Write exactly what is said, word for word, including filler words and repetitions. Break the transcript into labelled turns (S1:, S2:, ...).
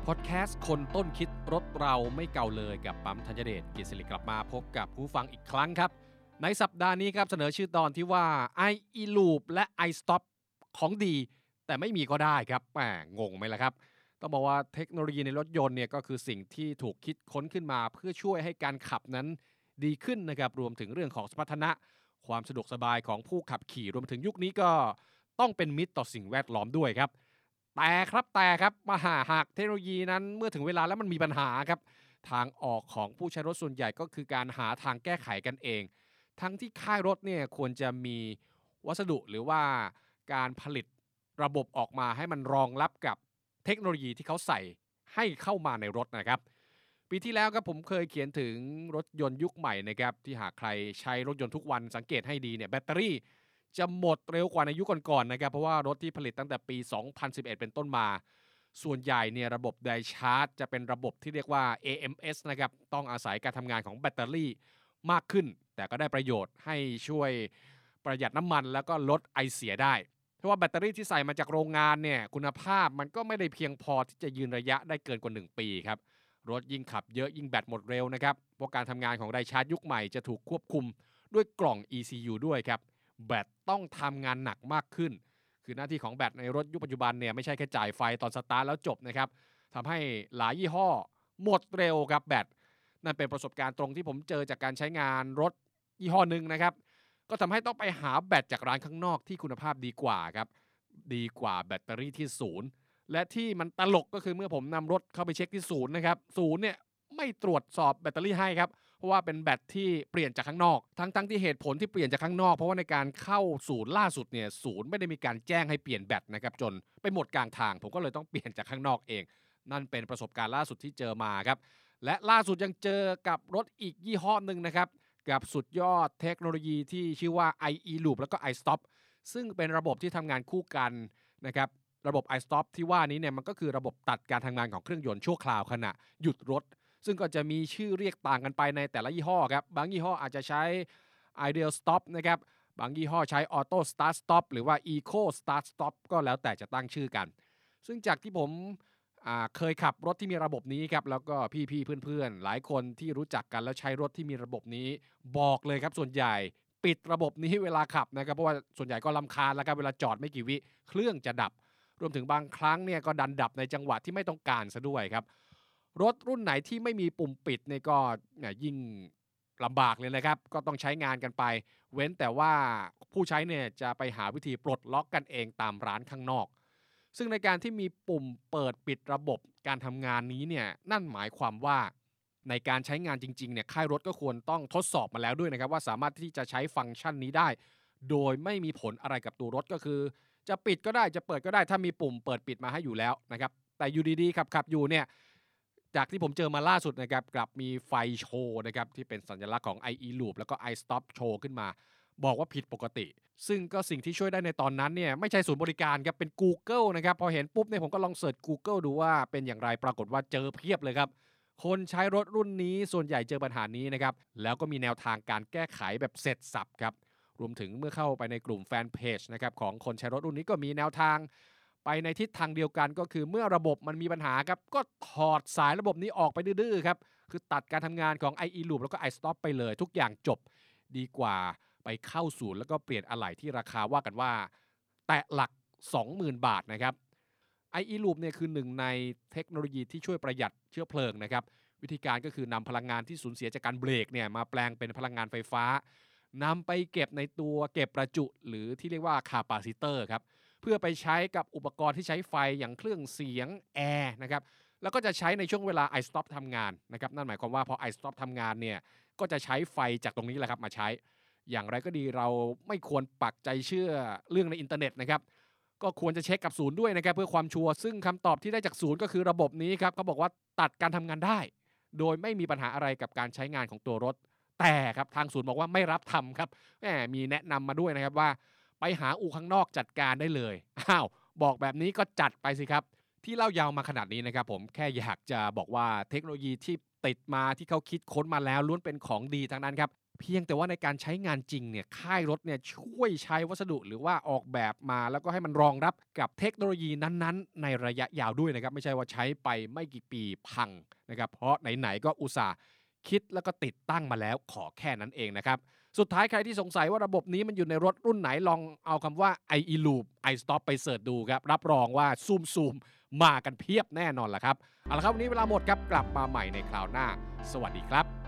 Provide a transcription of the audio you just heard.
S1: พอดแคสต์คนต้นคิดรถเราไม่เก่าเลยกับปั๊มธัญเดชกิจสิริกลับมาพบกับผู้ฟังอีกครั้งครับในสัปดาห์นี้ครับเสนอชื่อตอนที่ว่า i e-loop และ iStop ของดีแต่ไม่มีก็ได้ครับแหมงงไหมล่ะครับต้องบอกว่าเทคโนโลยีในรถยนต์เนี่ยก็คือสิ่งที่ถูกคิดค้นขึ้นมาเพื่อช่วยให้การขับนั้นดีขึ้นนะครับรวมถึงเรื่องของสมรรถนะความสะดวกสบายของผู้ขับขี่รวมถึงยุคนี้ก็ต้องเป็นมิตรต่อสิ่งแวดล้อมด้วยครับแต่ครับแต่ครับมาหาหากเทคโนโลยีนั้นเมื่อถึงเวลาแล้วมันมีปัญหาครับทางออกของผู้ใช้รถส่วนใหญ่ก็คือการหาทางแก้ไขกันเองทั้งที่ค่ายรถเนี่ยควรจะมีวัสดุหรือว่าการผลิตระบบออกมาให้มันรองรับกับเทคโนโลยีที่เขาใส่ให้เข้ามาในรถนะครับปีที่แล้วครับผมเคยเขียนถึงรถยนต์ยุคใหม่นะครับที่หากใครใช้รถยนต์ทุกวันสังเกตให้ดีเนี่ยแบตเตอรี่จะหมดเร็วกว่าในยุคก่อนๆนะครับเพราะว่ารถที่ผลิตตั้งแต่ปีสองพันสิบเอ็ดเป็นต้นมาส่วนใหญ่เนี่ยระบบไดชาร์จจะเป็นระบบที่เรียกว่า เอ เอ็ม เอส นะครับต้องอาศัยการทำงานของแบตเตอรี่มากขึ้นแต่ก็ได้ประโยชน์ให้ช่วยประหยัดน้ำมันแล้วก็ลดไอเสียได้เพราะว่าแบตเตอรี่ที่ใส่มาจากโรงงานเนี่ยคุณภาพมันก็ไม่ได้เพียงพอที่จะยืนระยะได้เกินกว่าหนึ่งปีครับรถยิ่งขับเยอะยิ่งแบตหมดเร็วนะครับเพราะการทำงานของไดชาร์จยุคใหม่จะถูกควบคุมด้วยกล่อง อี ซี ยู ด้วยครับแบตต้องทำงานหนักมากขึ้นคือหน้าที่ของแบตในรถยุคปัจจุบันเนี่ยไม่ใช่แค่จ่ายไฟตอนสตาร์ทแล้วจบนะครับทำให้หลายยี่ห้อหมดเร็วครับแบตนั่นเป็นประสบการณ์ตรงที่ผมเจอจากการใช้งานรถยี่ห้อหนึ่งนะครับก็ทำให้ต้องไปหาแบตจากร้านข้างนอกที่คุณภาพดีกว่าครับดีกว่าแบตเตอรี่ที่ศูนย์และที่มันตลกก็คือเมื่อผมนำรถเข้าไปเช็คที่ศูนย์นะครับศูนย์เนี่ยไม่ตรวจสอบแบตเตอรี่ให้ครับเพราะว่าเป็นแบตที่เปลี่ยนจากข้างนอกทั้งๆที่เหตุผลที่เปลี่ยนจากข้างนอกเพราะว่าในการเข้าศูนย์ล่าสุดเนี่ยศูนย์ไม่ได้มีการแจ้งให้เปลี่ยนแบตนะครับจนไปหมดกลางทางผมก็เลยต้องเปลี่ยนจากข้างนอกเองนั่นเป็นประสบการณ์ล่าสุดที่เจอมาครับและล่าสุดยังเจอกับรถอีกยี่ห้อหนึ่งนะครับกับสุดยอดเทคโนโลยีที่ชื่อว่า i e-loop แล้วก็ iStop ซึ่งเป็นระบบที่ทำงานคู่กันนะครับระบบ iStop ที่ว่านี้เนี่ยมันก็คือระบบตัดการทำงานของเครื่องยนต์ชั่วคราวขณะหยุดรถซึ่งก็จะมีชื่อเรียกต่างกันไปในแต่ละยี่ห้อครับบางยี่ห้ออาจจะใช้ Ideal Stop นะครับบางยี่ห้อใช้ Auto Start Stop หรือว่า Eco Start Stop ก็แล้วแต่จะตั้งชื่อกันซึ่งจากที่ผมเคยขับรถที่มีระบบนี้ครับแล้วก็พี่ๆเพื่อนๆหลายคนที่รู้จักกันแล้วใช้รถที่มีระบบนี้บอกเลยครับส่วนใหญ่ปิดระบบนี้เวลาขับนะครับเพราะว่าส่วนใหญ่ก็รำคาญแล้วครับเวลาจอดไม่กี่วิเครื่องจะดับรวมถึงบางครั้งเนี่ยก็ดันดับในจังหวะที่ไม่ต้องการซะด้วยครับรถรุ่นไหนที่ไม่มีปุ่มปิดเนี่ยก็ยิ่งลำบากเลยนะครับก็ต้องใช้งานกันไปเว้นแต่ว่าผู้ใช้เนี่ยจะไปหาวิธีปลดล็อกกันเองตามร้านข้างนอกซึ่งในการที่มีปุ่มเปิดปิดระบบการทำงานนี้เนี่ยนั่นหมายความว่าในการใช้งานจริงๆเนี่ยค่ายรถก็ควรต้องทดสอบมาแล้วด้วยนะครับว่าสามารถที่จะใช้ฟังก์ชันนี้ได้โดยไม่มีผลอะไรกับตัวรถก็คือจะปิดก็ได้จะเปิดก็ได้ถ้ามีปุ่มเปิดปิดมาให้อยู่แล้วนะครับแต่อยู่ดีๆขับๆอยู่เนี่ยจากที่ผมเจอมาล่าสุดนะครับกลับมีไฟโชว์นะครับที่เป็นสัญลักษณ์ของ i e-loop แล้วก็ iStop โชว์ขึ้นมาบอกว่าผิดปกติซึ่งก็สิ่งที่ช่วยได้ในตอนนั้นเนี่ยไม่ใช่ศูนย์บริการครับเป็น Google นะครับพอเห็นปุ๊บเนี่ยผมก็ลองเสิร์ช Google ดูว่าเป็นอย่างไรปรากฏว่าเจอเพียบเลยครับคนใช้รถรุ่นนี้ส่วนใหญ่เจอปัญหานี้นะครับแล้วก็มีแนวทางการแก้ไขแบบเสร็จสรรพครับรวมถึงเมื่อเข้าไปในกลุ่มแฟนเพจนะครับของคนใช้รถรุ่นนี้ก็มีแนวทางไปในทิศทางเดียวกันก็คือเมื่อระบบมันมีปัญหาครับก็ถอดสายระบบนี้ออกไปดื้อๆครับคือตัดการทำงานของ i e-loop แล้วก็ iStop ไปเลยทุกอย่างจบดีกว่าไปเข้าศูนย์แล้วก็เปลี่ยนอะไหล่ที่ราคาว่ากันว่าแตะหลัก สองหมื่น บาทนะครับ i e-loop เนี่ยคือหนึ่งในเทคโนโลยีที่ช่วยประหยัดเชื้อเพลิงนะครับวิธีการก็คือนำพลังงานที่สูญเสียจากการเบรกเนี่ยมาแปลงเป็นพลังงานไฟฟ้านำไปเก็บในตัวเก็บประจุหรือที่เรียกว่าคาปาซิเตอร์ครับเพื่อไปใช้กับอุปกรณ์ที่ใช้ไฟอย่างเครื่องเสียงแอร์นะครับแล้วก็จะใช้ในช่วงเวลา iStop ทำงานนะครับนั่นหมายความว่าพอ iStop ทำงานเนี่ยก็จะใช้ไฟจากตรงนี้แหละครับมาใช้อย่างไรก็ดีเราไม่ควรปักใจเชื่อเรื่องในอินเทอร์เน็ตนะครับก็ควรจะเช็คกับศูนย์ด้วยนะครับเพื่อความชัวร์ซึ่งคำตอบที่ได้จากศูนย์ก็คือระบบนี้ครับเขาบอกว่าตัดการทำงานได้โดยไม่มีปัญหาอะไรกับการใช้งานของตัวรถแต่ครับทางศูนย์บอกว่าไม่รับทำครับแหมมีแนะนำมาด้วยนะครับว่าไปหาอู่ข้างนอกจัดการได้เลยอ้าวบอกแบบนี้ก็จัดไปสิครับที่เล่ายาวมาขนาดนี้นะครับผมแค่อยากจะบอกว่าเทคโนโลยีที่ติดมาที่เขาคิดค้นมาแล้วล้วนเป็นของดีทั้งนั้นครับเพียงแต่ว่าในการใช้งานจริงเนี่ยค่ายรถเนี่ยช่วยใช้วัสดุหรือว่าออกแบบมาแล้วก็ให้มันรองรับกับเทคโนโลยีนั้นๆในระยะยาวด้วยนะครับไม่ใช่ว่าใช้ไปไม่กี่ปีพังนะครับเพราะไหนๆก็อุตส่าห์คิดแล้วก็ติดตั้งมาแล้วขอแค่นั้นเองนะครับสุดท้ายใครที่สงสัยว่าระบบนี้มันอยู่ในรถรุ่นไหนลองเอาคำว่า iEloop iStop ไปเสิร์ชดูครับรับรองว่าซูมๆมากันเพียบแน่นอนล่ะครับเอาละครับวันนี้เวลาหมดครับกลับมาใหม่ในคราวหน้าสวัสดีครับ